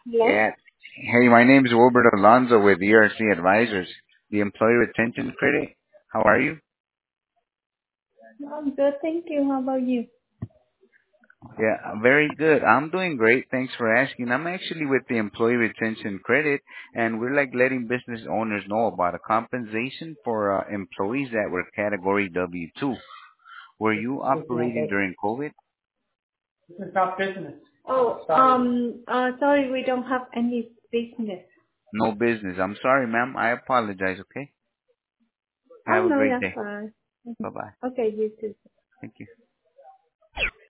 Hello? Yeah. Hey, my name is Wilbert Alonzo with ERC Advisors, the Employee Retention Credit. How are you? I'm good, thank you. How about you? Yeah, very good. I'm doing great. Thanks for asking. I'm actually with the Employee Retention Credit, and we're like letting business owners know about a compensation for employees that were Category W-2. Were you This is not operating business. during COVID? This is not business. Oh, sorry, we don't have any business. No business. I'm sorry, ma'am. I apologize, okay? Oh, Have a no, great that's day. fine. Bye-bye. Okay, you too. Thank you.